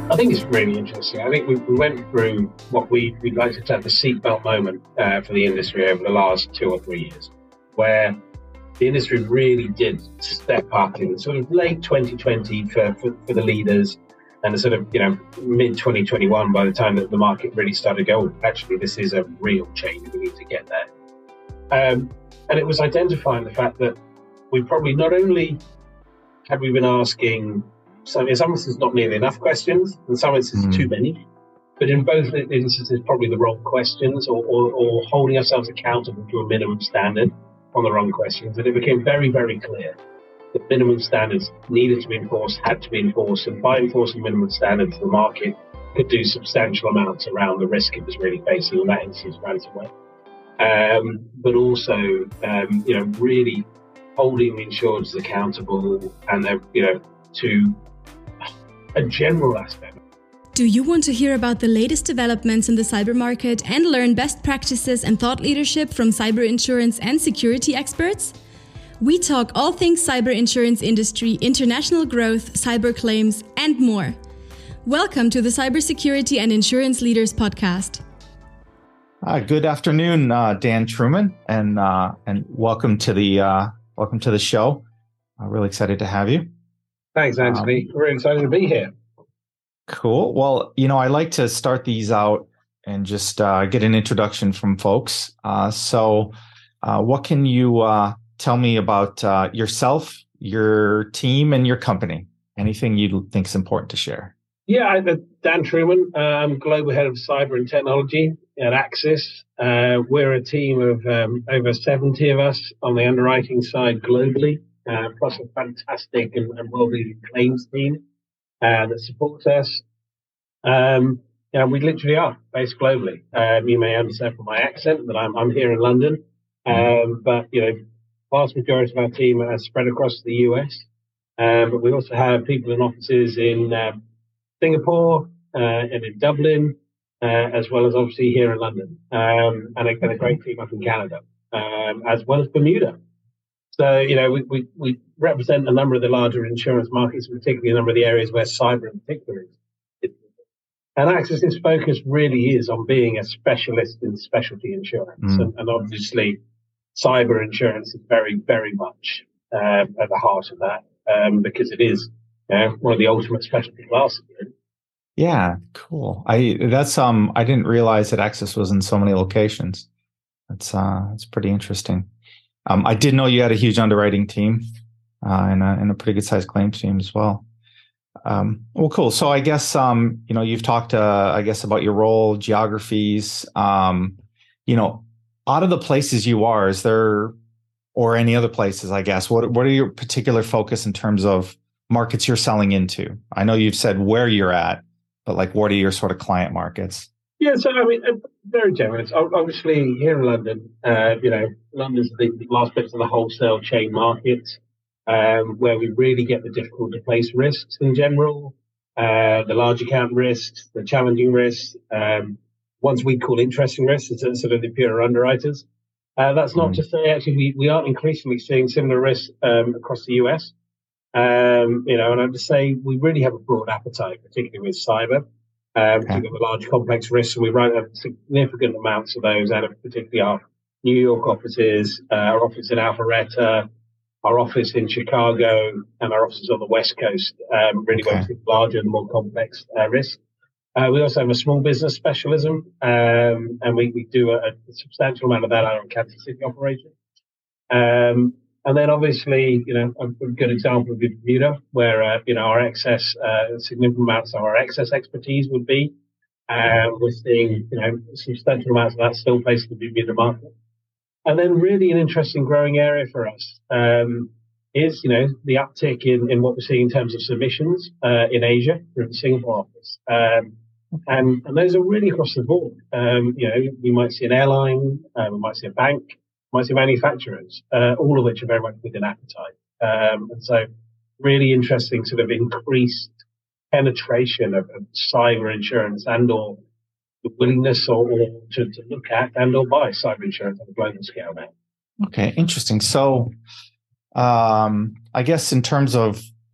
I think it's really interesting. I think we went through what we'd like to term the seatbelt moment for the industry over the last 2 or 3 years, where the industry really did step up in sort of late 2020 for the leaders, and the sort of mid 2021 by the time that the market really started to go, actually this is a real change, we need to get there. And it was identifying the fact that we probably not only had we been asking, so in some instances not nearly enough questions, in some instances too many, but in both instances probably the wrong questions, or holding ourselves accountable to a minimum standard on the wrong questions. And it became very, very clear that minimum standards needed to be enforced, had to be enforced, and by enforcing minimum standards, the market could do substantial amounts around the risk it was really facing, in that instance, ransomware. But also, really holding the insurers accountable, and to a general aspect. Do you want to hear about the latest developments in the cyber market and learn best practices and thought leadership from cyber insurance and security experts? We talk all things cyber insurance industry, international growth, cyber claims, and more. Welcome to the Cybersecurity and Insurance Leaders Podcast. Good afternoon, Dan Truman, and welcome to the show. I'm really excited to have you. Thanks, Anthony. We're excited to be here. Cool. Well, I like to start these out and just get an introduction from folks. So what can you tell me about yourself, your team, and your company? Anything you think is important to share? Yeah, I'm Dan Truman. I'm Global Head of Cyber and Technology at Axis. We're a team of over 70 of us on the underwriting side globally, plus a fantastic and world-leading claims team that supports us. We literally are based globally. You may understand from my accent that I'm here in London, but vast majority of our team are spread across the US. But we also have people in offices in Singapore and in Dublin, as well as obviously here in London, and a great team up in Canada, as well as Bermuda. So, we represent a number of the larger insurance markets, particularly a number of the areas where cyber in particular is. And Axis's focus really is on being a specialist in specialty insurance. And obviously, cyber insurance is very, very much at the heart of that, because it is one of the ultimate specialty classes. Yeah, cool. I didn't realize that Axis was in so many locations. That's pretty interesting. I did know you had a huge underwriting team and a pretty good sized claims team as well. Well, cool. So I guess you've talked about your role, geographies. Out of the places you are, is there, or any other places, I guess, what are your particular focus in terms of markets you're selling into? I know you've said where you're at, but what are your sort of client markets? Yeah, so very generous. Obviously, here in London, London's the last bit of the wholesale chain market, where we really get the difficult to place risks in general, the large account risks, the challenging risks, ones we call interesting risks, it's sort of the pure underwriters. That's not to say, actually, we are increasingly seeing similar risks across the US. And I'm to say we really have a broad appetite, particularly with cyber. We've got the large complex risks, and we write significant amounts of those out of particularly our New York offices, our office in Alpharetta, our office in Chicago, and our offices on the West Coast, really works with larger and more complex risks. We also have a small business specialism, and we do a substantial amount of that out of Kansas City operation. And then obviously, a good example would be Bermuda, where, our excess, significant amounts of our excess expertise would be. We're seeing, substantial amounts of that still placed in the Bermuda market. And then really an interesting growing area for us is, the uptick in what we're seeing in terms of submissions in Asia through the Singapore office. And those are really across the board. We might see an airline, we might see a bank, might see manufacturers, all of which are very much within appetite. And so really interesting sort of increased penetration of cyber insurance and or the willingness or to look at and or buy cyber insurance on a global scale now. Okay, interesting. So I guess in terms of,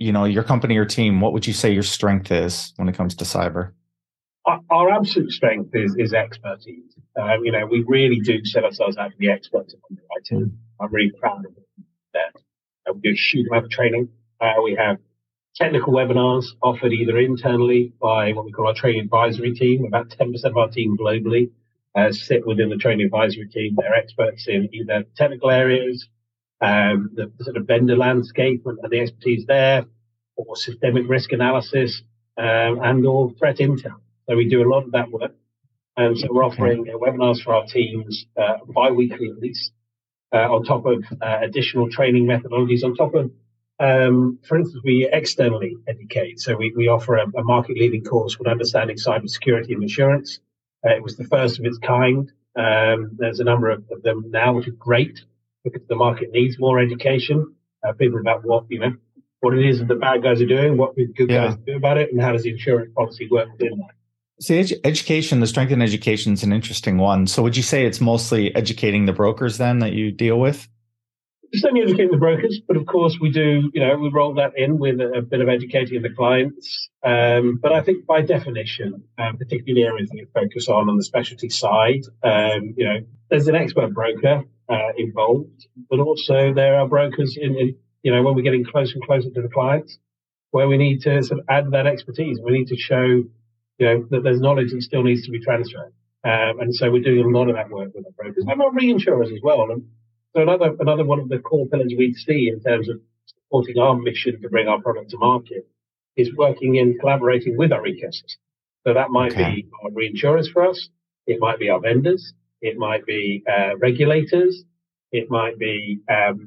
your company or team, what would you say your strength is when it comes to cyber? Our absolute strength is expertise. We really do set ourselves out to be experts in underwriting. I'm really proud of that. We do a huge amount of training. We have technical webinars offered either internally by what we call our training advisory team. About 10% of our team globally sit within the training advisory team. They're experts in either technical areas, the sort of vendor landscape and the expertise there, or systemic risk analysis, and or threat intel. So we do a lot of that work. And so we're offering webinars for our teams bi-weekly at least, on top of additional training methodologies, on top of, for instance, we externally educate. So we offer a market-leading course called Understanding Cybersecurity and Insurance. It was the first of its kind. There's a number of them now, which is great because the market needs more education. People about what it is that the bad guys are doing, what the good guys do about it, and how does the insurance policy work within that. See, education, the strength in education is an interesting one. So would you say it's mostly educating the brokers then that you deal with? It's only educating the brokers, but of course we do, we roll that in with a bit of educating the clients. But I think by definition, particularly areas that we focus on the specialty side, there's an expert broker involved, but also there are brokers in when we're getting closer and closer to the clients where we need to sort of add that expertise. We need to show that there's knowledge that still needs to be transferred. And so we're doing a lot of that work with our brokers and our reinsurers as well. And so another one of the core pillars we see in terms of supporting our mission to bring our product to market is working in collaborating with our ecosystem. So that might be our reinsurers for us. It might be our vendors. It might be regulators. It might be,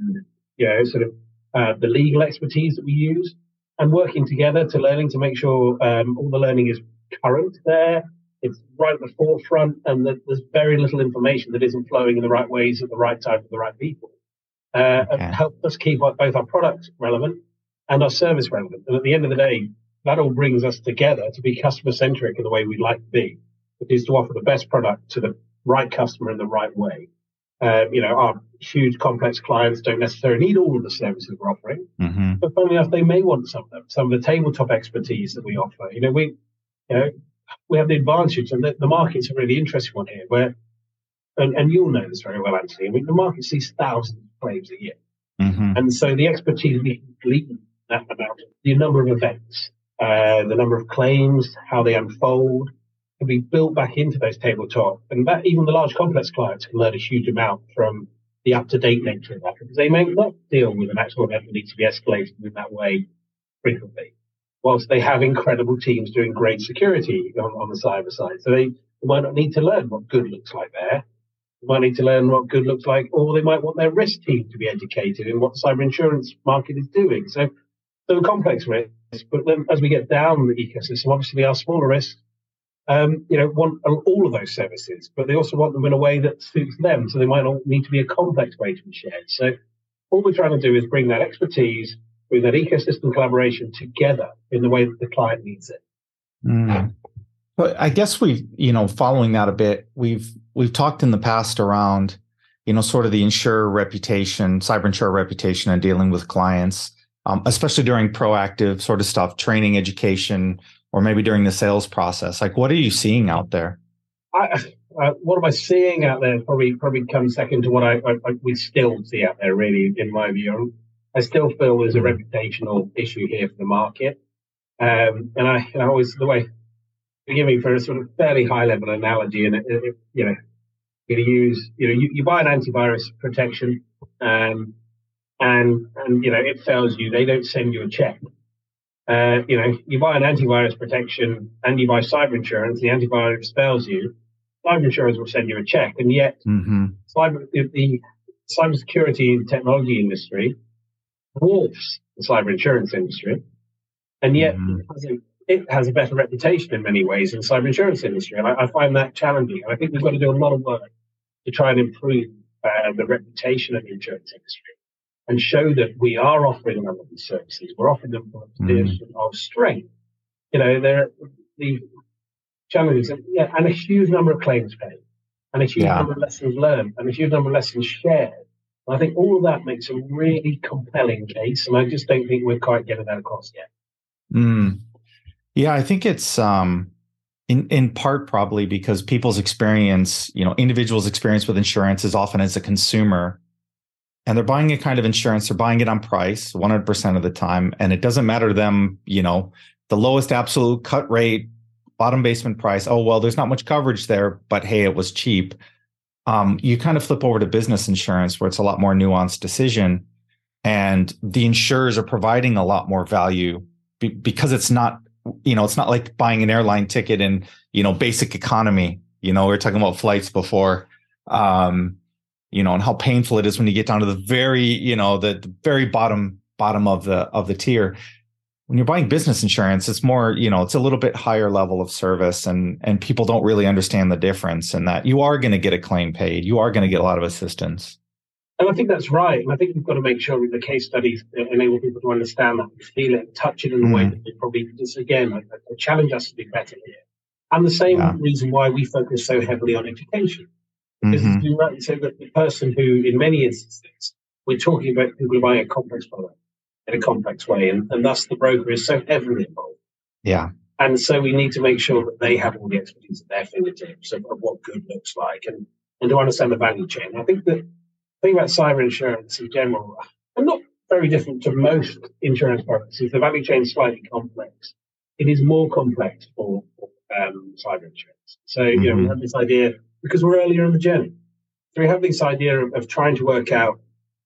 the legal expertise that we use, and working together to make sure all the learning is current there. It's right at the forefront, and that there's very little information that isn't flowing in the right ways at the right time for the right people. Help us keep both our product relevant and our service relevant. And at the end of the day, that all brings us together to be customer centric in the way we'd like to be, which is to offer the best product to the right customer in the right way. Our huge complex clients don't necessarily need all of the services we're offering, but funny enough, they may want some of them, some of the tabletop expertise that we offer. We have the advantage, and the market's a really interesting one here, where, and you'll know this very well, Anthony, the market sees thousands of claims a year. And so the expertise we can glean about the number of events, the number of claims, how they unfold, can be built back into those tabletop. And that even the large complex clients can learn a huge amount from the up-to-date nature of that, because they may not deal with an actual event that needs to be escalated in that way frequently, whilst they have incredible teams doing great security on the cyber side. So they might not need to learn what good looks like there. They might need to learn what good looks like, or they might want their risk team to be educated in what the cyber insurance market is doing. So a complex risk, but then as we get down the ecosystem, obviously our smaller risks, want all of those services, but they also want them in a way that suits them. So they might not need to be a complex way to be shared. So all we're trying to do is bring that expertise, bring that ecosystem collaboration together in the way that the client needs it. But I guess following that a bit, we've talked in the past around, sort of the insurer reputation, cyber insurer reputation, and dealing with clients, especially during proactive sort of stuff, training, education, or maybe during the sales process. Like, what are you seeing out there? What am I seeing out there? Probably comes second to what we still see out there, really, in my view. I still feel there's a reputational issue here for the market. And I always, the way, forgive me for a sort of fairly high level analogy, and you buy an antivirus protection, and it fails you. They don't send you a check. You buy an antivirus protection and you buy cyber insurance, the antivirus fails you, cyber insurance will send you a check. And yet, the cybersecurity technology industry dwarfs the cyber insurance industry. And yet, it has a better reputation in many ways than the cyber insurance industry. And I find that challenging. And I think we've got to do a lot of work to try and improve the reputation of the insurance industry, and show that we are offering them these services. We're offering them from a position of strength. There are the challenges, and a huge number of claims paid, and a huge number of lessons learned, and a huge number of lessons shared. And I think all of that makes a really compelling case, and I just don't think we're quite getting that across yet. Mm. Yeah, I think it's in part probably because people's experience, individuals' experience with insurance is often as a consumer, and they're buying a kind of insurance, they're buying it on price 100% of the time, and it doesn't matter to them, the lowest absolute cut rate, bottom basement price. Oh, well, there's not much coverage there, but hey, it was cheap. You kind of flip over to business insurance where it's a lot more nuanced decision, and the insurers are providing a lot more value because it's not like buying an airline ticket in, basic economy. We were talking about flights before, and how painful it is when you get down to the very, the very bottom of the tier. When you're buying business insurance, it's more, it's a little bit higher level of service, and people don't really understand the difference, and that you are going to get a claim paid. You are going to get a lot of assistance. And I think that's right. And I think we've got to make sure that the case studies enable people to understand that, feel it, touch it in a way that they probably, just again, challenge us to be better here. And the same reason why we focus so heavily on education. Because you rightly say that the person who, in many instances, we're talking about people buying a complex product in a complex way, and thus the broker is so heavily involved. Yeah. And so we need to make sure that they have all the expertise at their fingertips of what good looks like and to understand the value chain. I think that the thing about cyber insurance in general, and not very different to most insurance products, is the value chain is slightly complex. It is more complex for cyber insurance. So, we have this idea, because we're earlier in the journey. So we have this idea of trying to work out,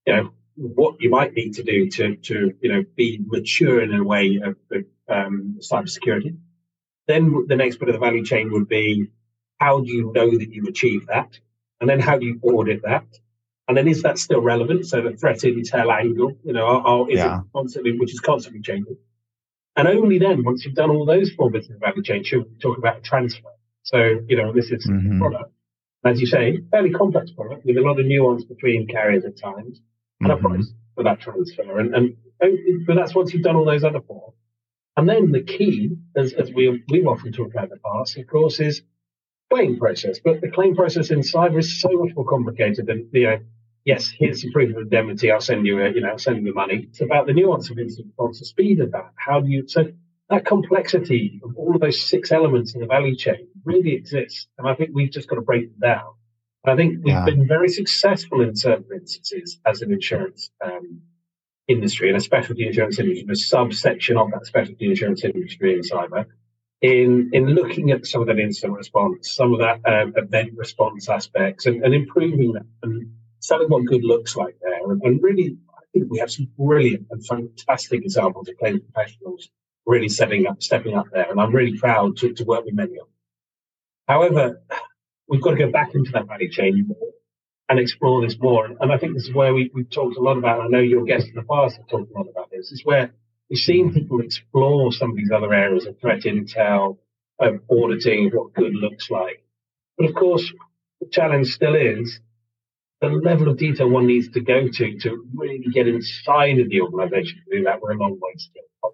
what you might need to do to be mature in a way of cybersecurity. Then the next bit of the value chain would be, how do you know that you achieve that? And then how do you audit that? And then is that still relevant? So the threat intel angle, is it constantly, which is constantly changing. And only then, once you've done all those four bits of the value chain, should we talk about a transfer. So, this is a product, as you say, fairly complex product with a lot of nuance between carriers at times, and a price for that transfer. But that's once you've done all those other four. And then the key, as we've often talked about in the past, of course, is claim process. But the claim process in cyber is so much more complicated than, yes, here's some proof of indemnity, I'll send you the money. It's about the nuance of instant response, the speed of that. So that complexity of all of those six elements in the value chain really exists. And I think we've just got to break them down. I think we've been very successful in certain instances as an insurance industry, and a specialty insurance industry, a subsection of that specialty insurance industry in cyber, in looking at some of that instant response, some of that event response aspects, and improving that, and selling what good looks like there. And really, I think we have some brilliant and fantastic examples of claims professionals really stepping up there, and I'm really proud to work with many of them. However, we've got to go back into that value chain more and explore this more. And I think this is where we've talked a lot about, I know your guests in the past have talked a lot about this, is where we've seen people explore some of these other areas of threat intel, of auditing, what good looks like. But of course, the challenge still is the level of detail one needs to go to really get inside of the organization to do that. We're a long way still.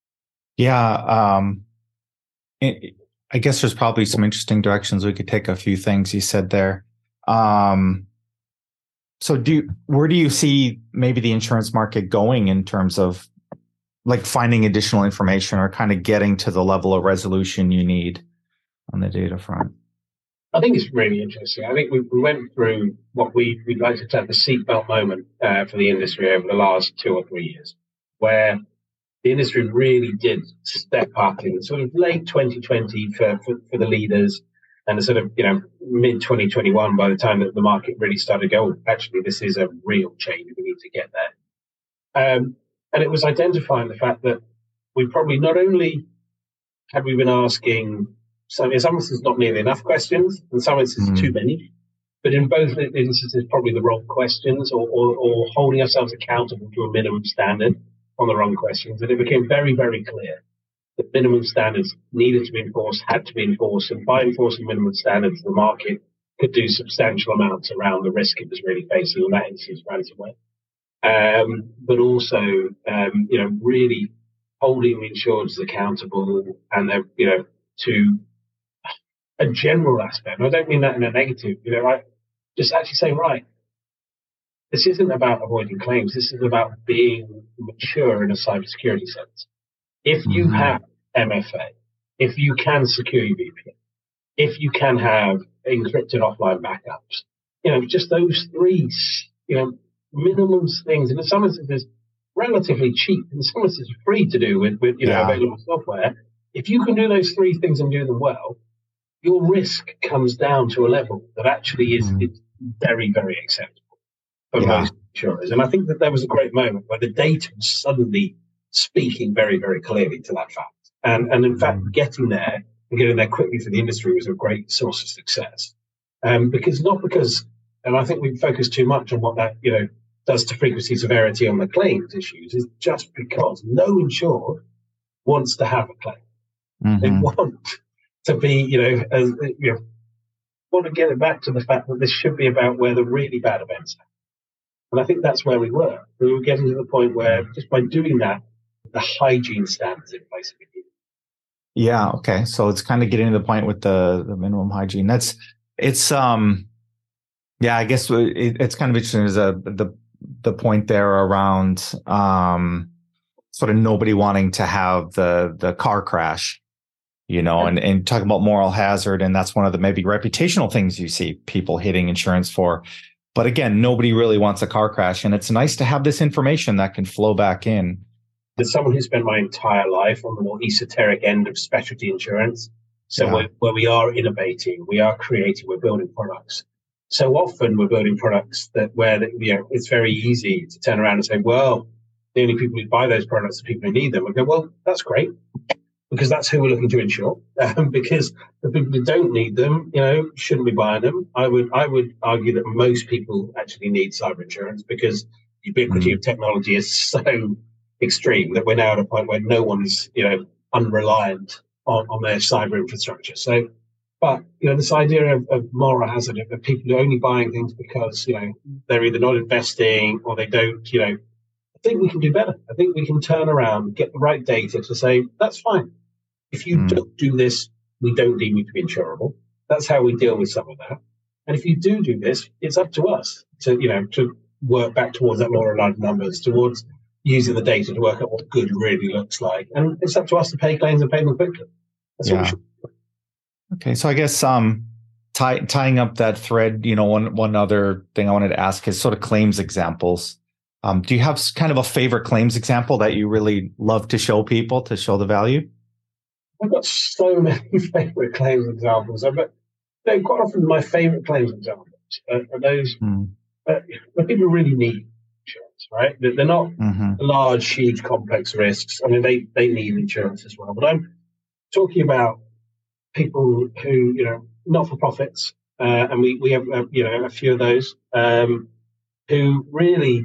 Yeah. I guess there's probably some interesting directions we could take a few things you said there. So where do you see maybe the insurance market going in terms of like finding additional information or kind of getting to the level of resolution you need on the data front? I think it's really interesting. I think we went through what we'd like to term the seatbelt moment for the industry over the last 2 or 3 years, where the industry really did step up in sort of late 2020 for the leaders, and the sort of mid 2021 by the time that the market really started going, actually this is a real change, we need to get there. And it was identifying the fact that we probably not only had we been asking, in some instances not nearly enough questions, in some instances too many, but in both instances probably the wrong questions, or holding ourselves accountable to a minimum standard on the wrong questions. And it became very, very clear that minimum standards needed to be enforced, had to be enforced, and by enforcing minimum standards, the market could do substantial amounts around the risk it was really facing, in that instance, ransomware. But also, really holding the insurers accountable, and to a general aspect. And I don't mean that in a negative, just actually saying, right, this isn't about avoiding claims. This is about being mature in a cybersecurity sense. If you have MFA, if you can secure your VPN, if you can have encrypted offline backups, just those three, minimum things, and in some instances relatively cheap, in some instances free to do with available software. If you can do those three things and do them well, your risk comes down to a level that actually is very, very acceptable for most insurers. And I think that there was a great moment where the data was suddenly speaking very, very clearly to that fact. And in fact, getting there quickly for the industry was a great source of success. Because, and I think we focus too much on what that, does to frequency severity on the claims issues, is just because no insured wants to have a claim. They want to be, want to get it back to the fact that this should be about where the really bad events happen. And I think that's where we were. We were getting to the point where just by doing that, the hygiene standards in place again. Yeah. Okay. So it's kind of getting to the point with the minimum hygiene. I guess it's kind of interesting as the point there around sort of nobody wanting to have the car crash, and talking about moral hazard. And that's one of the maybe reputational things you see people hitting insurance for. But again, nobody really wants a car crash. And it's nice to have this information that can flow back in. As someone who spent my entire life on the more esoteric end of specialty insurance, where we are innovating, we are creating, we're building products. So often we're building products where it's very easy to turn around and say, well, the only people who buy those products are people who need them. I go, well, that's great, because that's who we're looking to insure. Because the people who don't need them, shouldn't be buying them. I would argue that most people actually need cyber insurance because the ubiquity of technology is so extreme that we're now at a point where no one's, unreliant on their cyber infrastructure. So, but, this idea of moral hazard, of people who are only buying things because, they're either not investing or they don't, I think we can do better. I think we can turn around, get the right data to say, that's fine. If you don't do this, we don't deem you to be insurable. That's how we deal with some of that. And if you do this, it's up to us to work back towards that law of large numbers, towards using the data to work out what good really looks like. And it's up to us to pay claims and pay them quickly. That's what we should do. Okay. So I guess tying up that thread, one other thing I wanted to ask is sort of claims examples. Do you have kind of a favorite claims example that you really love to show people to show the value? I've got so many favorite claims examples. But quite often my favorite claims examples are those where people really need insurance, right? They're not large, huge, complex risks. I mean, they need insurance as well. But I'm talking about people who, not-for-profits, and we have, a few of those who really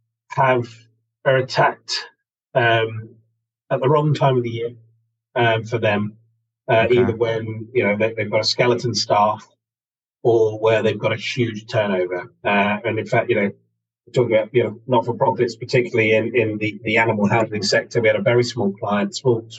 are attacked at the wrong time of the year for them, either when, they've got a skeleton staff or where they've got a huge turnover. And in fact, talking about, not-for-profits, particularly in the animal handling sector, we had a very small client,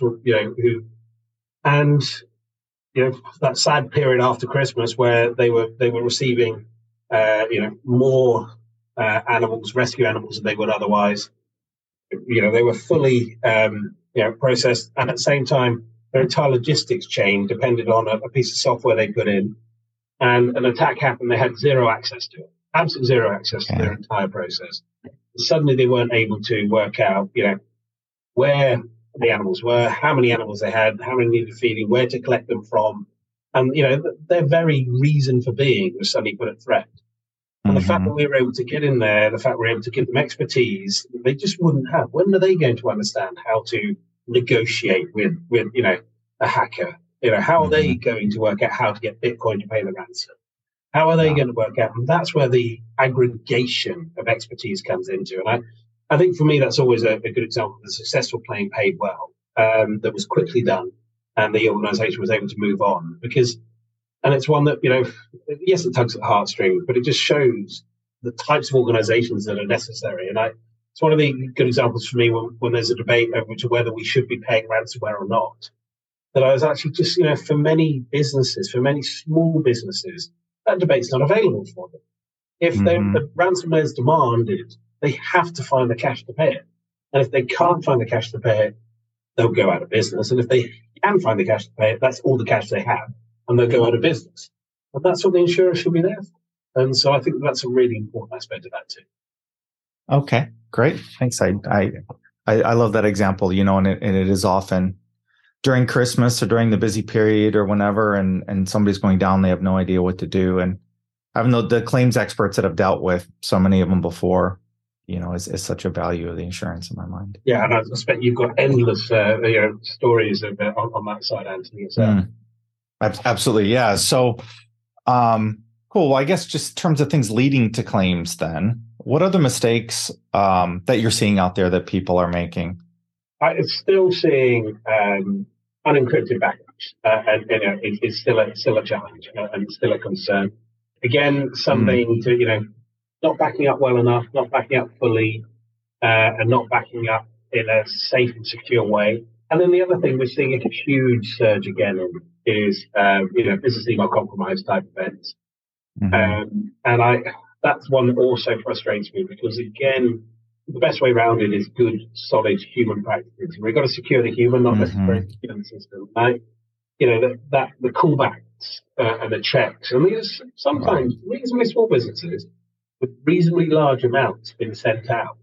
that sad period after Christmas where they were receiving, more animals, rescue animals than they would otherwise. They were fully, processed, and at the same time, their entire logistics chain depended on a piece of software they put in, and an attack happened. They had zero access to it, absolute zero access to their entire process. Suddenly, they weren't able to work out, where the animals were, how many animals they had, how many needed feeding, where to collect them from. And, their very reason for being was suddenly put at threat. And the fact that we were able to get in there, the fact we were able to give them expertise they just wouldn't have. When are they going to understand how to negotiate with a hacker? How are they going to work out how to get Bitcoin to pay the ransom? How are they going to work out? And that's where the aggregation of expertise comes into. And I think for me, that's always a good example of a successful claim paid well, that was quickly done, and the organization was able to move on. And it's one that, yes, it tugs at the heartstrings, but it just shows the types of organizations that are necessary. And it's one of the good examples for me when there's a debate over to whether we should be paying ransomware or not, that I was actually just, for many businesses, for many small businesses, that debate's not available for them. If the ransomware is demanded, they have to find the cash to pay it. And if they can't find the cash to pay it, they'll go out of business. And if they can find the cash to pay it, that's all the cash they have, and they'll go out of business. And that's what the insurer should be there for. And so I think that's a really important aspect of that too. Okay, great. Thanks. I love that example, and it is often during Christmas or during the busy period or whenever, and somebody's going down, they have no idea what to do. And having the claims experts that have dealt with so many of them before, is such a value of the insurance in my mind. Yeah, and I suspect you've got endless stories on that side, Anthony. So. Absolutely, yeah. So, cool. Well, I guess just in terms of things leading to claims, then, what are the mistakes that you're seeing out there that people are making? I'm still seeing unencrypted backups, and it's still a challenge and still a concern. Again, something to not backing up well enough, not backing up fully, and not backing up in a safe and secure way. And then the other thing we're seeing a huge surge again is business email compromise type events, and that's one that also frustrates me because again, the best way around it is good, solid human practices. We've got to secure the human, not necessarily secure the system. Right? The callbacks and the checks, and these sometimes reasonably small businesses with reasonably large amounts being sent out,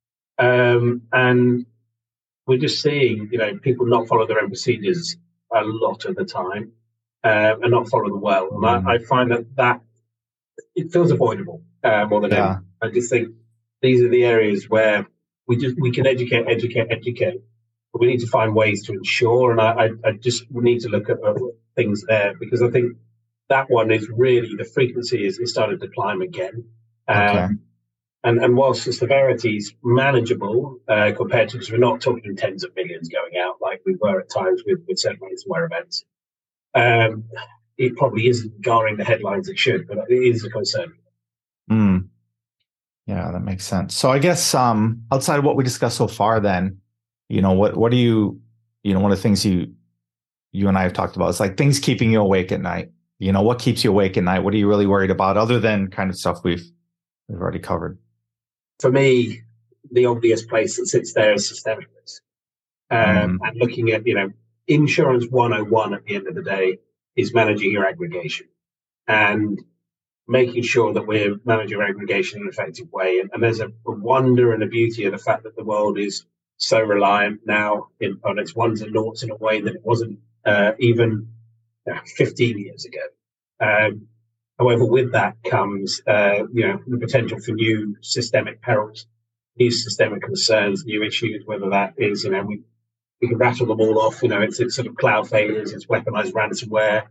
and we're just seeing people not follow their own procedures a lot of the time, and not follow them well. And I find that it feels avoidable more than anything. I just think these are the areas where we can educate, but we need to find ways to ensure. And I just need to look at things there because I think that one is really the frequency is starting to climb again. And whilst the severity is manageable compared to, because we're not talking tens of millions going out like we were at times with certain ransomware events, it probably isn't garnering the headlines it should, but it is a concern. Yeah, that makes sense. So I guess outside of what we discussed so far, then, what do you, one of the things you and I have talked about is like things keeping you awake at night. What keeps you awake at night? What are you really worried about other than kind of stuff we've already covered? For me, the obvious place that sits there is systemic risk. And looking at, insurance 101 at the end of the day is managing your aggregation and making sure that we're managing our aggregation in an effective way. And there's a wonder and a beauty of the fact that the world is so reliant now on its ones and noughts in a way that it wasn't even 15 years ago. However, with that comes, the potential for new systemic perils, new systemic concerns, new issues, whether that is, we can rattle them all off. It's sort of cloud failures, it's weaponized ransomware.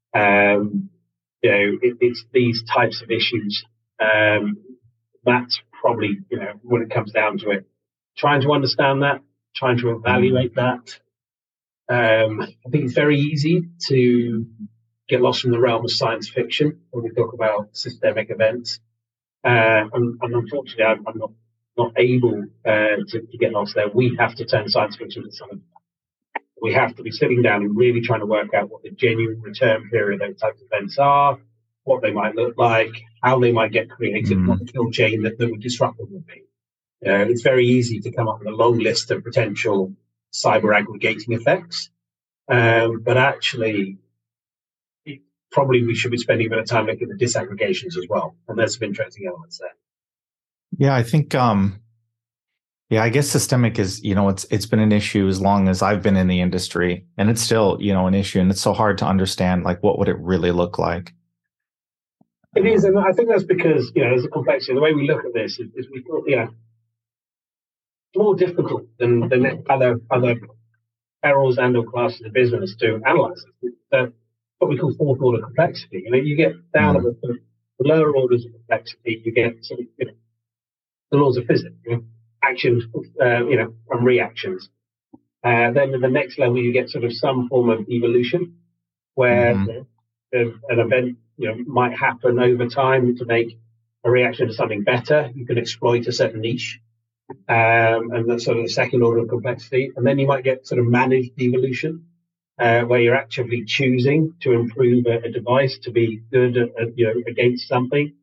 It's these types of issues. That's probably, when it comes down to it, trying to understand that, trying to evaluate that. I think it's very easy to get lost in the realm of science fiction when we talk about systemic events. And unfortunately, I'm not able to get lost there. We have to turn science fiction into something. We have to be sitting down and really trying to work out what the genuine return period of those types of events are, what they might look like, how they might get created, what the kill chain that would disrupt them would be. It's very easy to come up with a long list of potential cyber aggregating effects, but actually, probably we should be spending a bit of time looking at the disaggregations as well, and there's some interesting elements there. Yeah, I think. I guess systemic is, it's been an issue as long as I've been in the industry, and it's still, an issue, and it's so hard to understand, like, what would it really look like? It is, and I think that's because, there's a complexity. The way we look at this is we thought, it's more difficult than other perils and or classes of business to analyze it. It's what we call fourth order complexity. You get down at the lower orders of complexity, you get sort of, the laws of physics, actions, from reactions. Then at the next level, you get sort of some form of evolution where an event, might happen over time to make a reaction to something better. You can exploit a certain niche. And that's sort of the second order of complexity. And then you might get sort of managed evolution, where you're actively choosing to improve a device to be good at, against something.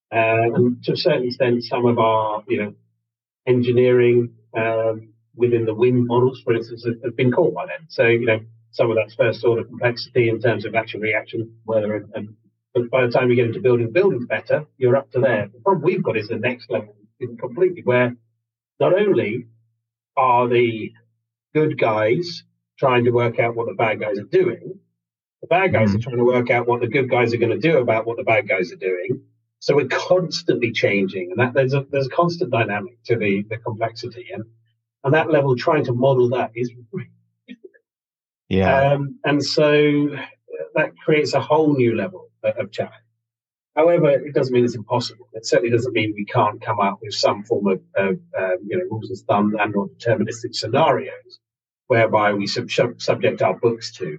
And to a certain extent, some of our, engineering within the wind models, for instance, have been caught by them. So, some of that's first order complexity in terms of action reaction, weather, but by the time you get into building buildings better, you're up to there. The problem we've got is the next level completely, where not only are the good guys trying to work out what the bad guys are doing, the bad guys are trying to work out what the good guys are going to do about what the bad guys are doing. So we're constantly changing, and that there's a constant dynamic to the complexity, and that level trying to model that is really difficult. Yeah. And so that creates a whole new level of challenge. However, it doesn't mean it's impossible. It certainly doesn't mean we can't come up with some form of rules of thumb and or deterministic scenarios whereby we subject our books to,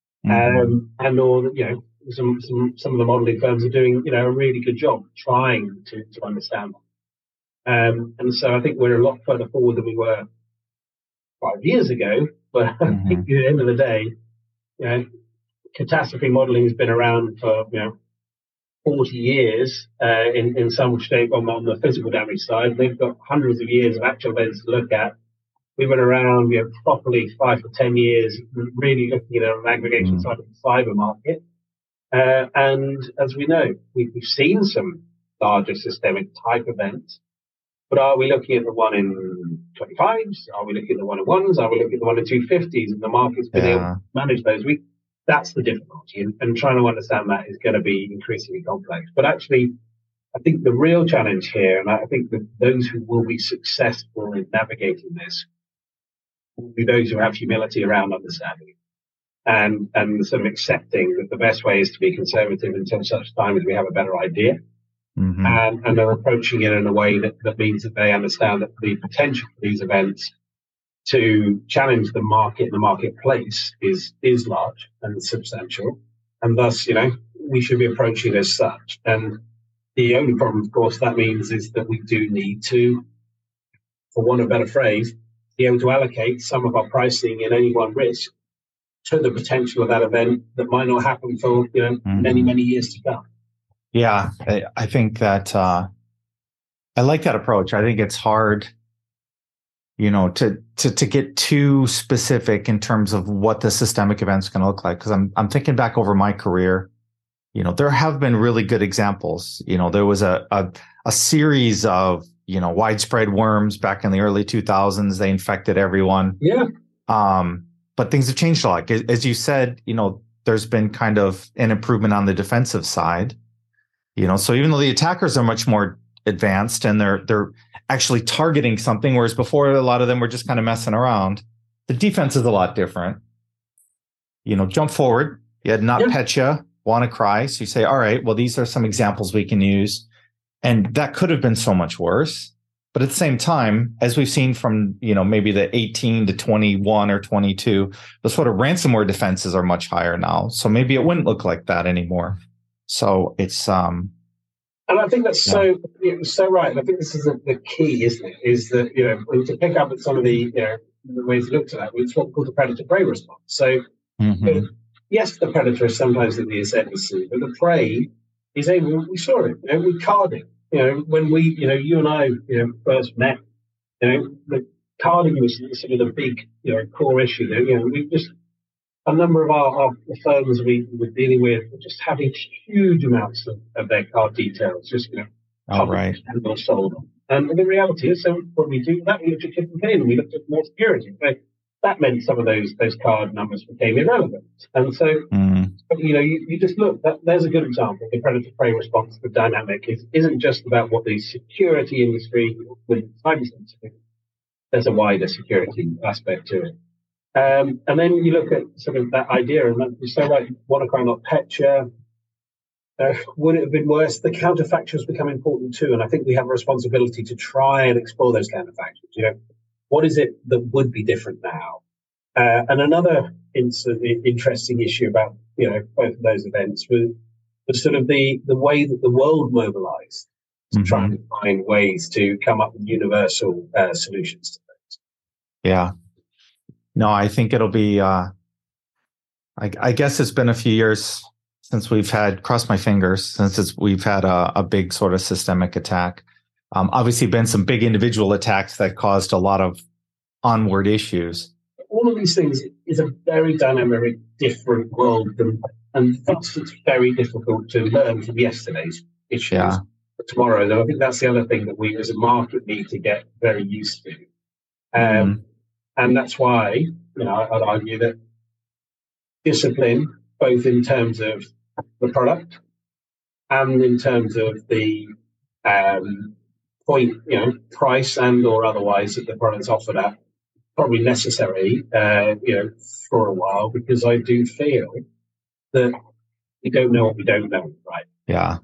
and or some of the modelling firms are doing a really good job trying to understand them. And so I think we're a lot further forward than we were 5 years ago. But I think at the end of the day, catastrophe modelling has been around for 40 years in some shape on the physical damage side. They've got hundreds of years of actual events to look at. We've been around properly 5 to 10 years, really looking at an aggregation side of the cyber market. And as we know, we've seen some larger systemic type events. But are we looking at the one in 25s? Are we looking at the one in ones? Are we looking at the one in 250s? And the market's been able to manage those. That's the difficulty. And trying to understand that is going to be increasingly complex. But actually, I think the real challenge here, and I think that those who will be successful in navigating this, will be those who have humility around understanding and sort of accepting that the best way is to be conservative until such time as we have a better idea. And they're approaching it in a way that means that they understand that the potential for these events to challenge the market and the marketplace is large and substantial. And thus, we should be approaching it as such. And the only problem, of course, that means is that we do need to, for want of a better phrase, be able to allocate some of our pricing in any one risk to the potential of that event that might not happen for, many, many years to come. Yeah, I think that I like that approach. I think it's hard, to get too specific in terms of what the systemic event's going to look like. Because I'm thinking back over my career, there have been really good examples. There was a series of widespread worms back in the early 2000s. They infected everyone. Yeah. But things have changed a lot. As you said, there's been kind of an improvement on the defensive side. So even though the attackers are much more advanced and they're actually targeting something, whereas before a lot of them were just kind of messing around, the defense is a lot different. Jump forward. You had NotPetya, WannaCry. So you say, all right, well, these are some examples we can use. And that could have been so much worse. But at the same time, as we've seen from, maybe the 18 to 21 or 22, the sort of ransomware defenses are much higher now. So maybe it wouldn't look like that anymore. So it's and I think that's so right. And I think this is the key, isn't it? Is that to pick up at some of the the ways you looked at that, it's what's called the predator-prey response. So yes, the predator is sometimes in the ascendancy, but the prey is able. We saw it, with carding. When we, you and I, first met, the carding was sort of the big, core issue. We just. A number of our firms we were dealing with were just having huge amounts of their card details, just right, and or sold them. And the reality is, so what we do that, we looked at different things. We looked at more security. But that meant some of those card numbers became irrelevant. And so, you just look. There's a good example. The predator-prey response, the dynamic isn't just about what the security industry with cyber sensitive. There's a wider security aspect to it. And then you look at sort of that idea, and you say, right, WannaCry, NotPetya. Would it have been worse? The counterfactuals become important too, and I think we have a responsibility to try and explore those counterfactuals. What is it that would be different now? And another interesting issue about both of those events was sort of the way that the world mobilized to try and find ways to come up with universal solutions to those. Yeah. No, I think it'll be, I guess it's been a few years since we've had, cross my fingers, we've had a big sort of systemic attack. Obviously, been some big individual attacks that caused a lot of onward issues. All of these things is a very dynamic, different world, and thus it's very difficult to learn from yesterday's issues for tomorrow. And I think that's the other thing that we as a market need to get very used to. And that's why, I'd argue that discipline, both in terms of the product and in terms of the point, price and or otherwise that the product's offered at, probably necessary, for a while, because I do feel that we don't know what we don't know, right? Yeah.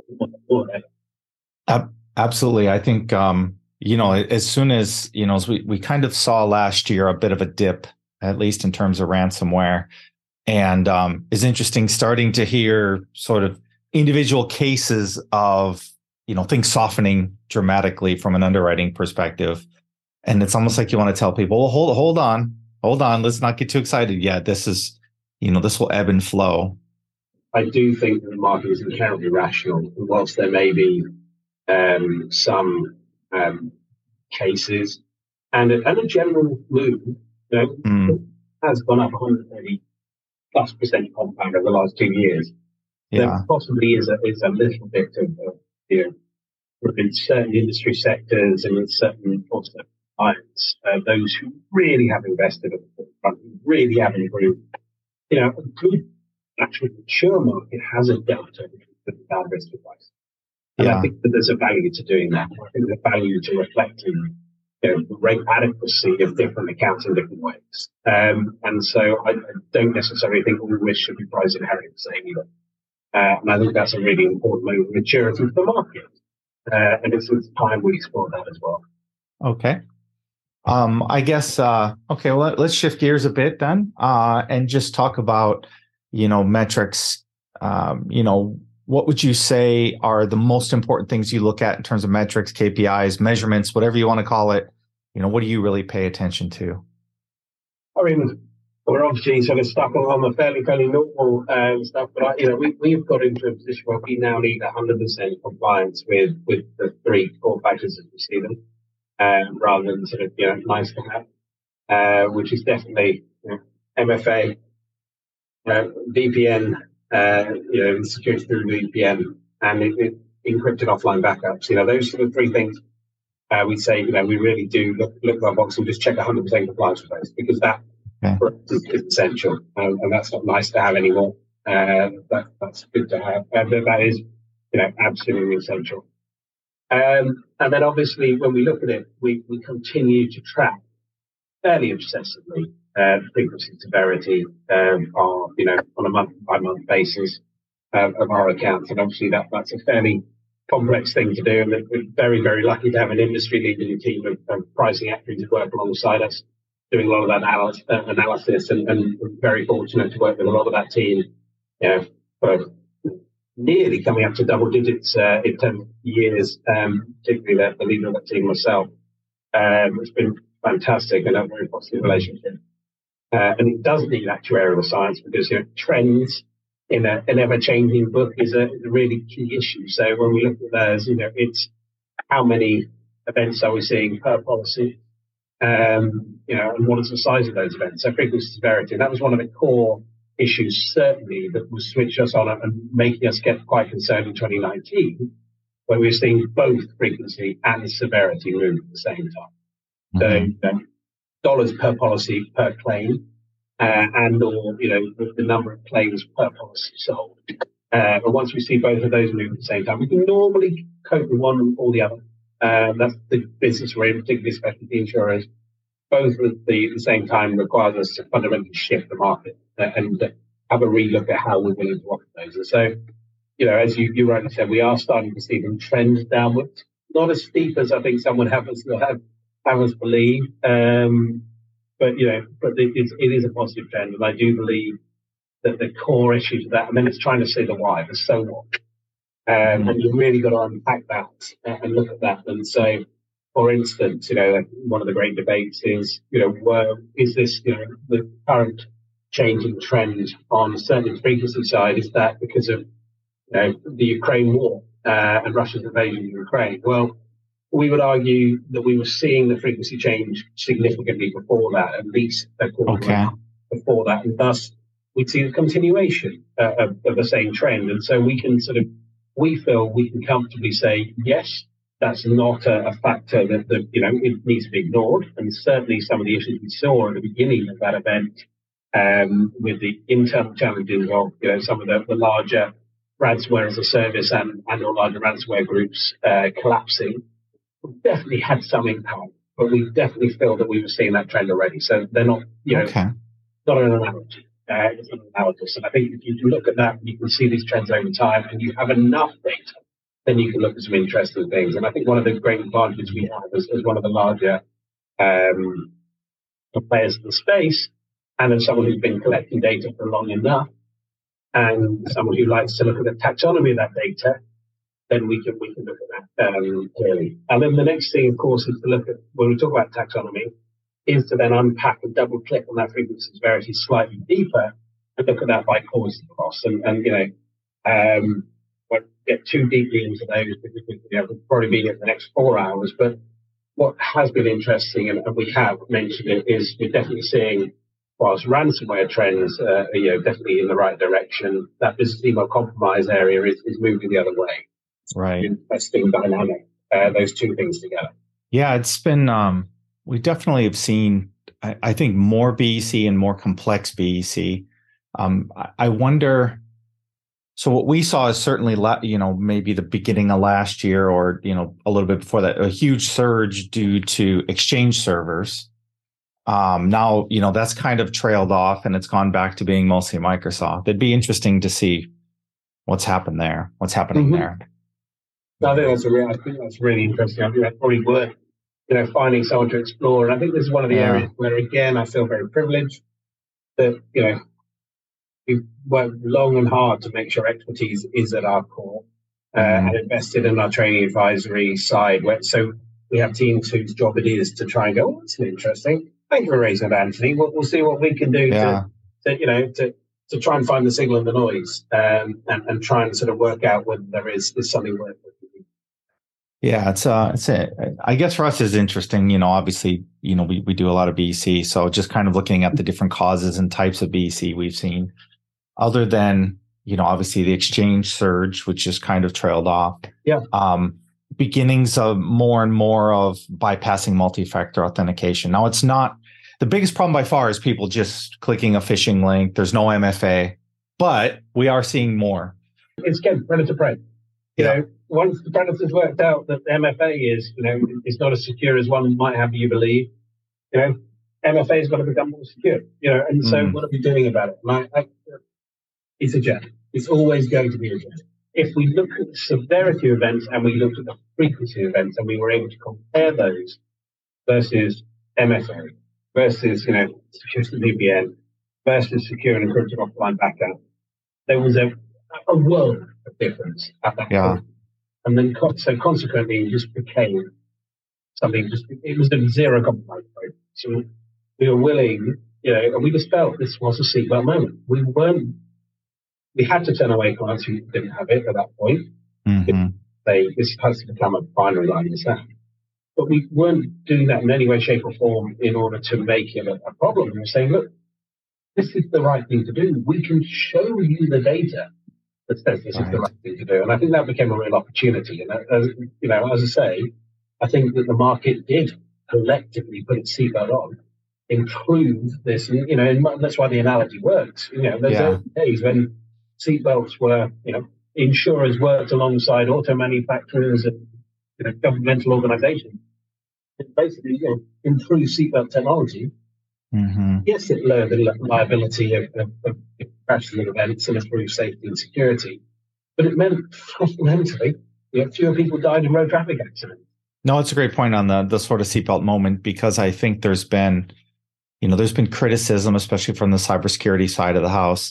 Absolutely. I think, as soon as, as we kind of saw last year, a bit of a dip, at least in terms of ransomware. And it's interesting starting to hear sort of individual cases of, things softening dramatically from an underwriting perspective. And it's almost like you want to tell people, well, hold on. Let's not get too excited yet. This is, this will ebb and flow. I do think that the market is inherently rational. And whilst there may be some cases and a general move, has gone up 130+% compound over the last 2 years. Yeah. There possibly is a little bit of in certain industry sectors and in certain clients, those who really have invested at the front, really have improved. A good, actually mature market has a delta between the bad risk and price. And I think that there's a value to doing that. I think there's a value to reflecting the rate adequacy of different accounts in different ways. And so I don't necessarily think all risk should be priced inherently the same either. And I think that's a really important moment of maturity for the market. And it's time we explore that as well. Okay. I guess, well, let's shift gears a bit then, and just talk about, metrics. What would you say are the most important things you look at in terms of metrics, KPIs, measurements, whatever you want to call it? What do you really pay attention to? I mean, we're obviously sort of stuck on the fairly normal stuff, but we've got into a position where we now need 100% compliance with the 3 core factors as we see them, rather than sort of nice to have, which is definitely MFA, VPN, security through VPN, and encrypted offline backups. Those sort of 3 things. We say we really do look at our box and just check 100% compliance with those, because that for us is essential, and that's not nice to have anymore. That's good to have, but that is absolutely essential. And then obviously when we look at it, we continue to track fairly obsessively frequency and severity on a month-by-month basis of our accounts, and obviously that's a fairly complex thing to do, and we're very, very lucky to have an industry-leading team of pricing actuaries who work alongside us, doing a lot of that analysis, and we're very fortunate to work with a lot of that team, for nearly coming up to double digits in terms of years, particularly the leader of that team, myself. It's been fantastic and a very positive relationship. And it does need actuarial science, because trends in an ever-changing book is a really key issue. So when we look at those, it's how many events are we seeing per policy, and what is the size of those events? So frequency, severity. And that was one of the core issues, certainly, that was switched us on and making us get quite concerned in 2019, when we were seeing both frequency and severity move at the same time. So dollars per policy per claim, and or the number of claims per policy sold. But once we see both of those move at the same time, we can normally cope with one or the other. That's the business we're in, particularly specialty insurers. Both at the same time requires us to fundamentally shift the market and have a relook at how we're willing to offer those. And so, as you rightly said, we are starting to see them trend downwards. Not as steep as I think some would have us believe, but it is a positive trend, and I do believe that the core issue to that, and then it's trying to see the why, the so what, and you've really got to unpack that and look at that and say, for instance, one of the great debates is, is this, the current changing trend on certainly the frequency side is that because of the Ukraine war and Russia's invasion of Ukraine. Well, we would argue that we were seeing the frequency change significantly before that, at least a quarter before that, and thus we'd see the continuation of the same trend. And so we feel we can comfortably say, yes, that's not a factor that it needs to be ignored. And certainly some of the issues we saw at the beginning of that event with the internal challenges of some of the larger ransomware as a service and or larger ransomware groups collapsing definitely had some impact. But we definitely feel that we were seeing that trend already. So they're not, not an analogy. It's an analogous. And I think if you look at that, you can see these trends over time and you have enough data, then you can look at some interesting things. And I think one of the great advantages we have as one of the larger players in the space, and as someone who's been collecting data for long enough, and someone who likes to look at the taxonomy of that data, then we can look at that clearly. And then the next thing, of course, is to look at, when we talk about taxonomy, is to then unpack and double click on that frequency severity slightly deeper and look at that by cause and cross. And won't get too deeply into those because we'll probably be here the next 4 hours. But what has been interesting, and we have mentioned it, is we're definitely seeing, whilst ransomware trends are definitely in the right direction, that business email compromise area is moving the other way. Right. Interesting dynamic, those two things together. Yeah, it's been, we definitely have seen, I think, more BEC and more complex BEC. I wonder, so what we saw is certainly, maybe the beginning of last year or, a little bit before that, a huge surge due to Exchange servers. Now, that's kind of trailed off and it's gone back to being mostly Microsoft. It'd be interesting to see what's happening there. I think that's really interesting. I think that's probably worth, finding someone to explore. And I think this is one of the areas where, again, I feel very privileged that, we've worked long and hard to make sure expertise is at our core and invested in our training advisory side. So we have teams whose job it is to try and go, that's interesting. Thank you for raising it, Anthony. We'll see what we can do to try and find the signal and the noise and try and sort of work out whether there is something worth it. Yeah, I guess for us it's interesting, obviously, we do a lot of BEC. So just kind of looking at the different causes and types of BEC we've seen, other than, obviously the Exchange surge, which just kind of trailed off. Yeah. Beginnings of more and more of bypassing multi-factor authentication. Now, it's not the biggest problem by far is people just clicking a phishing link. There's no MFA, but we are seeing more. It's again predator prey. Once the predator's worked out that the MFA is, it's not as secure as one might have you believe, MFA has got to become more secure, and so what are we doing about it? It's a journey. It's always going to be a journey. If we look at the severity of events and we looked at the frequency of events and we were able to compare those versus MFA, versus, secure VPN, versus secure and encrypted offline backup, there was a world of difference at that point. And then so consequently it just became something, it was a zero compromise approach. So we were willing, and we just felt this was a seatbelt moment. We had to turn away clients who didn't have it at that point. This has to become a binary line in the sand. But we weren't doing that in any way, shape or form in order to make it a problem. We were saying, look, this is the right thing to do. We can show you the data that says this is the right thing to do. And I think that became a real opportunity. And as I say, I think that the market did collectively put its seatbelt on, improve this, and that's why the analogy works. There's days when seatbelts were, insurers worked alongside auto manufacturers and governmental organizations. It basically, improved seatbelt technology. Yes, it lowered the liability of crashes and events and improved safety and security, but it meant fundamentally, fewer people died in road traffic accidents. No, it's a great point on the sort of seatbelt moment, because I think there's been criticism, especially from the cybersecurity side of the house.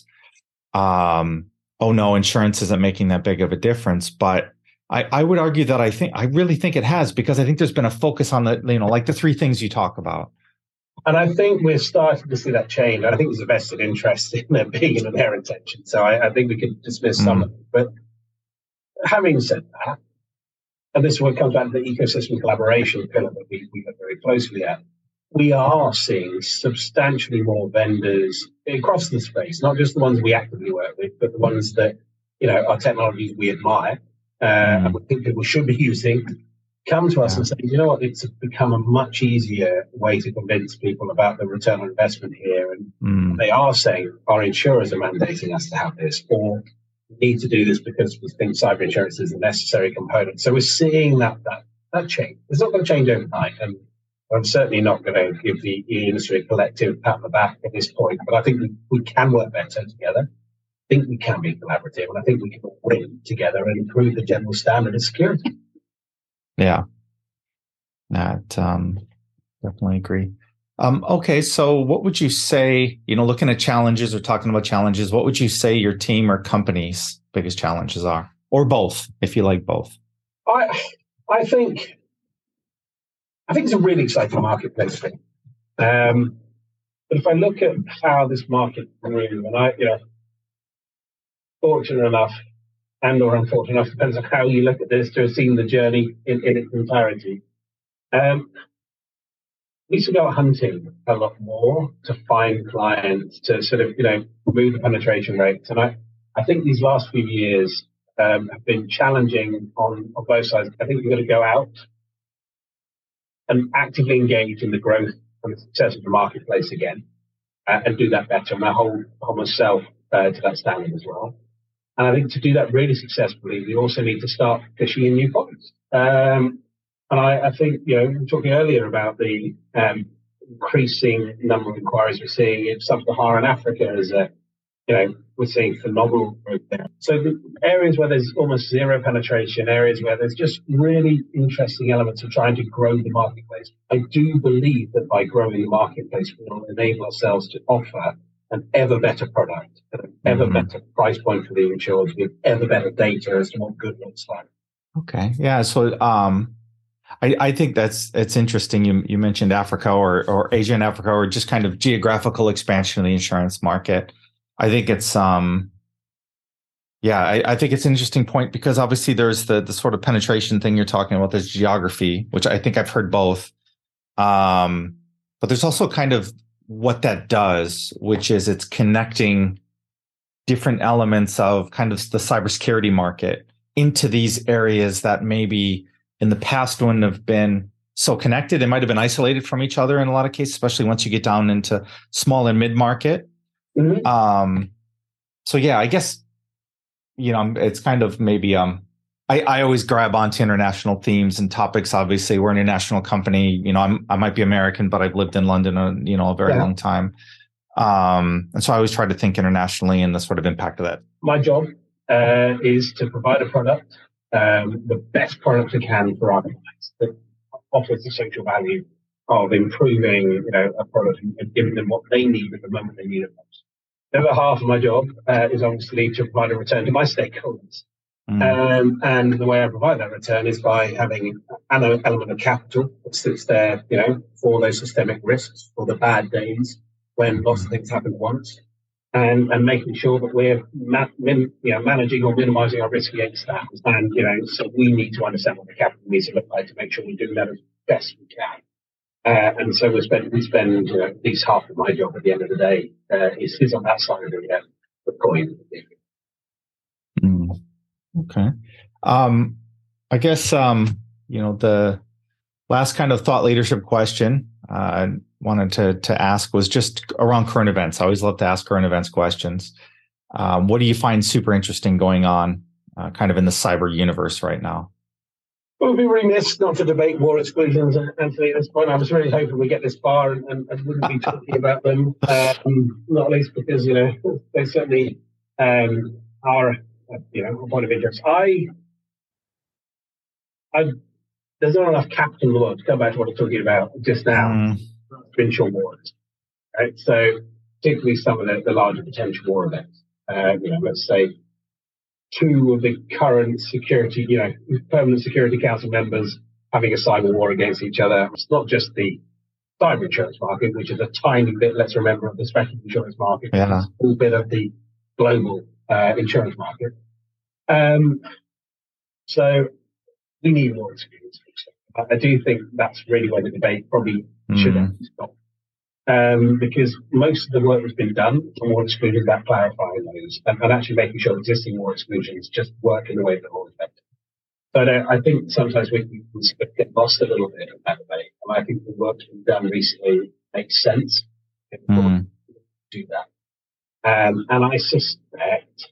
Oh no, insurance isn't making that big of a difference. But I would argue that I really think it has, because I think there's been a focus on the, like the three things you talk about. And I think we're starting to see that change. I think there's a vested interest in there being in their intention. So I think we can dismiss some of it. But having said that, and this is what comes back to the ecosystem collaboration pillar that we look very closely at, we are seeing substantially more vendors across the space, not just the ones we actively work with, but the ones that, are technologies we admire and we think people should be using, come to us and say, you know what, it's become a much easier way to convince people about the return on investment here. And they are saying our insurers are mandating us to have this, or we need to do this because we think cyber insurance is a necessary component. So we're seeing that change. It's not going to change overnight. And I'm certainly not going to give the industry a collective pat on the back at this point, but I think we can work better together. I think we can be collaborative, and I think we can win together and improve the general standard of security. Yeah, that definitely agree. Okay, so what would you say, looking at challenges or talking about challenges, what would you say your team or company's biggest challenges are? Or both, if you like both. I think it's a really exciting marketplace thing. But if I look at how this market grew, and fortunate enough and or unfortunate enough, depends on how you look at this, to have seen the journey in its entirety. We used to go hunting a lot more to find clients, to sort of, move the penetration rates. And I think these last few years have been challenging on both sides. I think we've got to go out and actively engage in the growth and the success of the marketplace again, and do that better. And I hold myself to that standard as well. And I think to do that really successfully, we also need to start fishing in new ponds. And I think, we were talking earlier about the increasing number of inquiries we're seeing in Sub-Saharan Africa as we're seeing phenomenal growth there. So the areas where there's almost zero penetration, areas where there's just really interesting elements of trying to grow the marketplace. I do believe that by growing the marketplace, we'll enable ourselves to offer an ever better product, an ever better price point for the insured, with ever better data as to what good looks like. Okay. Yeah. So I think it's interesting. You mentioned Africa or Asia and Africa, or just kind of geographical expansion of the insurance market. I think it's I think it's an interesting point, because obviously there's the sort of penetration thing you're talking about, this geography, which I think I've heard both. But there's also kind of what that does, which is it's connecting different elements of kind of the cybersecurity market into these areas that maybe in the past wouldn't have been so connected. They might have been isolated from each other in a lot of cases, especially once you get down into small and mid-market. So yeah, I guess, it's kind of maybe, I always grab onto international themes and topics. Obviously, we're an international company. I might be American, but I've lived in London, a very long time. And so I always try to think internationally and the sort of impact of that. My job is to provide a product, the best product we can for our clients, that offers the social value of improving, a product and giving them what they need at the moment they need it most. The other half of my job is obviously to provide a return to my stakeholders. And the way I provide that return is by having an element of capital that sits there, for those systemic risks, for the bad days when lots of things happen at once, and making sure that we're managing or minimizing our risk against that. And, so we need to understand what the capital needs to look like to make sure we do that as best we can. And so we spend at least half of my job at the end of the day is on that side of the coin. Okay. I guess, the last kind of thought leadership question I wanted to ask was just around current events. I always love to ask current events questions. What do you find super interesting going on kind of in the cyber universe right now? Well, we'd be remiss not to debate war exclusions, Anthony, at this point. I was really hoping we get this far and wouldn't be talking about them, not least because, they certainly are, a point of interest. There's not enough capital in the world, to come back to what I was talking about just now, to insure wars, right? So particularly some of the larger potential war events, let's say, two of the current security, permanent Security Council members having a cyber war against each other. It's not just the cyber insurance market, which is a tiny bit, let's remember, of the specialty insurance market, Yeah. a little bit of the global insurance market. So we need more experience. I do think that's really where the debate probably should have stopped. Because most of the work that's been done on war exclusions about clarifying those and actually making sure existing war exclusions just work in the way that law expected. But I think sometimes we can get lost a little bit in that debate. And I think the work that's been done recently makes sense. Do that. And I suspect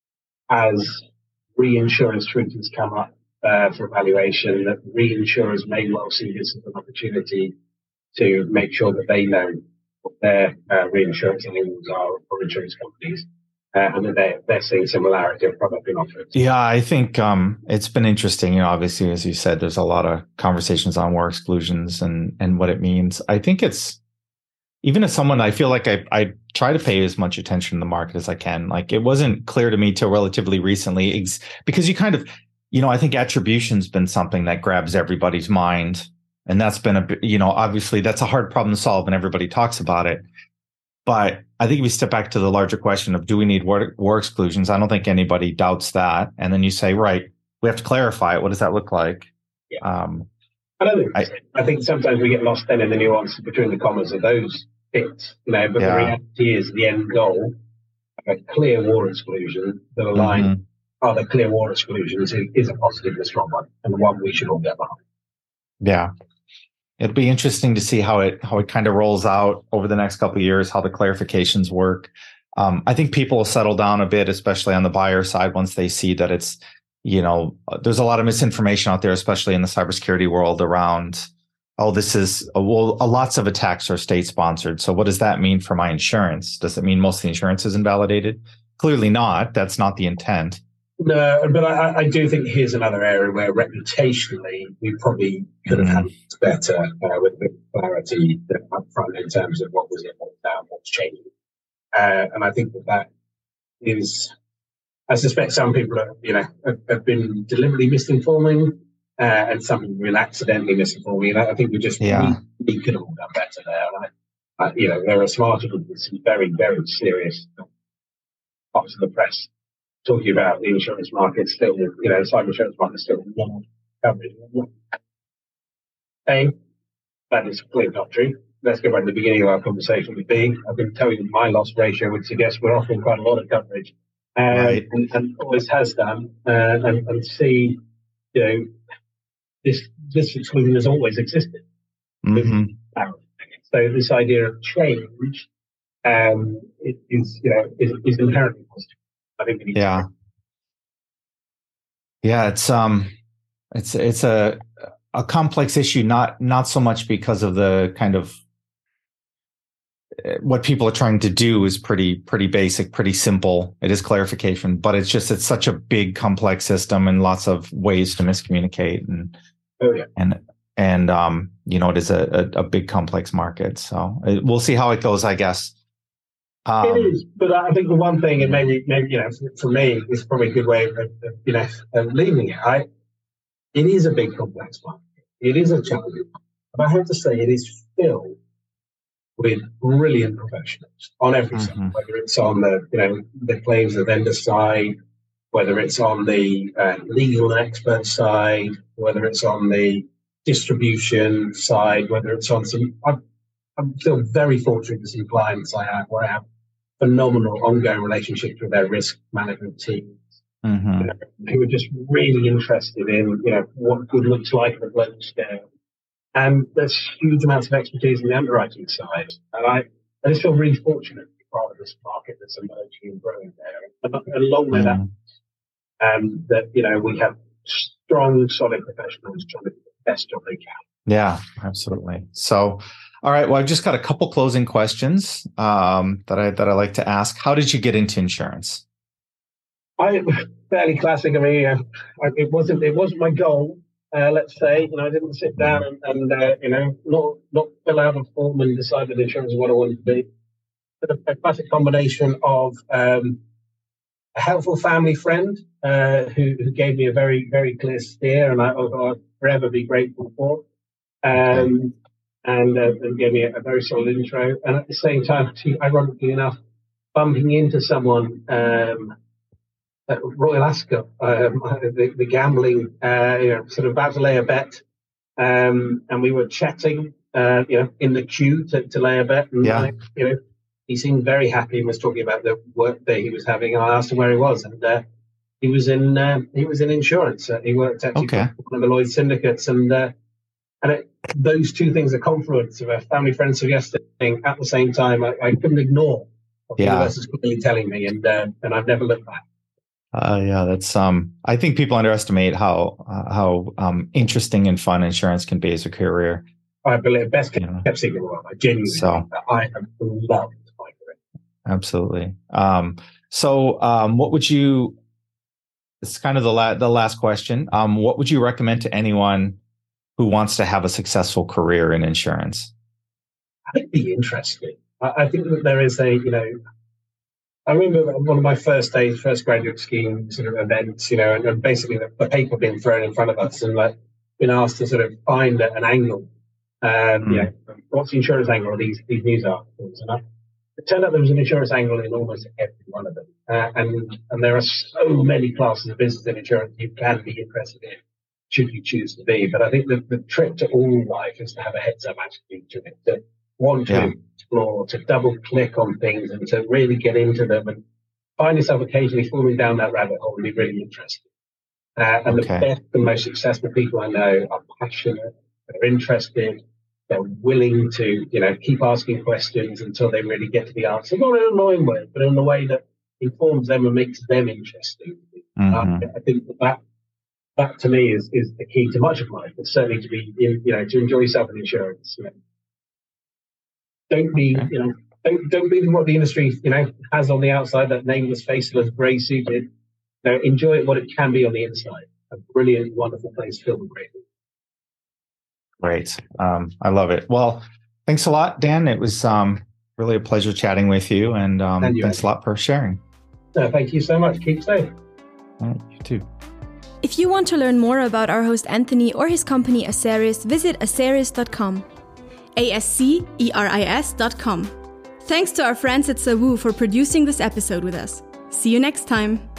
as reinsurance treaties come up for evaluation, that reinsurers may well see this as an opportunity to make sure that they know what their reinsurance rules are for insurance companies, and that they're seeing similarity of product being offered. Yeah, I think it's been interesting. You know, obviously, as you said, there's a lot of conversations on war exclusions and what it means. I think it's, even as someone, I feel like I try to pay as much attention to the market as I can. Like, it wasn't clear to me till relatively recently, because you kind of, you know, I think attribution's been something that grabs everybody's mind. And that's been obviously that's a hard problem to solve and everybody talks about it. But I think if we step back to the larger question of, do we need war exclusions? I don't think anybody doubts that. And then you say, right, we have to clarify it. What does that look like? Yeah. I think sometimes we get lost then in the nuances between the commas of those bits, but the reality is the end goal of a clear war exclusion that aligns other clear war exclusions is a positive and a strong one, and one we should all get behind. Yeah. It'll be interesting to see how it kind of rolls out over the next couple of years, how the clarifications work. I think people will settle down a bit, especially on the buyer side, once they see that it's, there's a lot of misinformation out there, especially in the cybersecurity world around, lots of attacks are state sponsored. So what does that mean for my insurance? Does it mean most of the insurance is invalidated? Clearly not. That's not the intent. No, but I do think here's another area where reputationally we probably could have handled it better with the clarity up front in terms of what was it, what's down, what's changing. And I think that is, I suspect some people have been deliberately misinforming, and some people have been accidentally misinforming. And I think we could have all done better there. There are some articles with some very, very serious parts of the press talking about the insurance market still, cyber insurance market still not coverage. That is clearly not true. Let's go back to the beginning of our conversation with B. I've been telling you my loss ratio would suggest we're offering quite a lot of coverage, and always has done. And see, this exclusion has always existed. So this idea of change is inherently positive. I think we need to. It's a complex issue, not so much because of the kind of what people are trying to do is pretty basic, pretty simple. It is clarification, but it's such a big, complex system and lots of ways to miscommunicate and it is a big, complex market. So we'll see how it goes, I guess. It is, but I think the one thing, and maybe for me, it's probably a good way of leaving it. It is a big, complex market. It is a challenging market. But I have to say, it is filled with brilliant professionals on every side, whether it's on the claims and vendor side, whether it's on the legal expert side, whether it's on the distribution side, whether it's on some. I feel very fortunate with some clients I have where I have phenomenal ongoing relationships with their risk management teams, who are just really interested in what good looks like at a global scale. And there's huge amounts of expertise in the underwriting side. And I just feel really fortunate to be part of this market that's emerging and growing there. And along with that, we have strong, solid professionals trying to do the best job they can. Yeah, absolutely. So, all right. Well, I've just got a couple closing questions that I like to ask. How did you get into insurance? Fairly classic. I mean, it wasn't my goal. Let's say, I didn't sit down and not fill out a form and decide that insurance is what I wanted to be. But a classic combination of a helpful family friend who gave me a very, very clear steer, and I'll forever be grateful for. and gave me a very solid intro. And at the same time, ironically enough, bumping into someone at Royal Ascot, the gambling, sort of about to lay a bet, and we were chatting, in the queue to lay a bet, and he seemed very happy and was talking about the work that he was having. And I asked him where he was, and he was in insurance. He worked actually for one of the Lloyd's syndicates, and those two things, a confluence of a family friend suggesting at the same time, I couldn't ignore what the universe is clearly telling me, and I've never looked back. That's I think people underestimate how interesting and fun insurance can be as a career. I believe best kept secret in the world. I genuinely I have loved my career. Absolutely. What would you? It's kind of the last question. What would you recommend to anyone who wants to have a successful career in insurance? I think be interested. I think that there is I remember one of my first graduate scheme sort of events, and basically the paper being thrown in front of us and been asked to sort of find an angle. What's the insurance angle of these news articles? And it turned out there was an insurance angle in almost every one of them. And there are so many classes of business in insurance you can be interested in, should you choose to be. But I think the trick to all life is to have a heads-up attitude to it, to want to explore, to double-click on things and to really get into them and find yourself occasionally falling down that rabbit hole and be really interested. The best and most successful people I know are passionate, they're interested, they're willing to, keep asking questions until they really get to the answer. Not in an annoying way, but in a way that informs them and makes them interesting. I think that to me is the key to much of life. It's certainly to be, to enjoy yourself in insurance. Don't be, don't be what the industry, has on the outside, that nameless, faceless, grey suited. Enjoy it what it can be on the inside. A brilliant, wonderful place filled with great people. Great. I love it. Well, thanks a lot, Dan. It was really a pleasure chatting with you, and thanks a lot for sharing. Thank you so much. Keep safe. All right, you too. If you want to learn more about our host Anthony or his company Aseris, visit aseris.com. ASCERIS.com. Thanks to our friends at Savu for producing this episode with us. See you next time.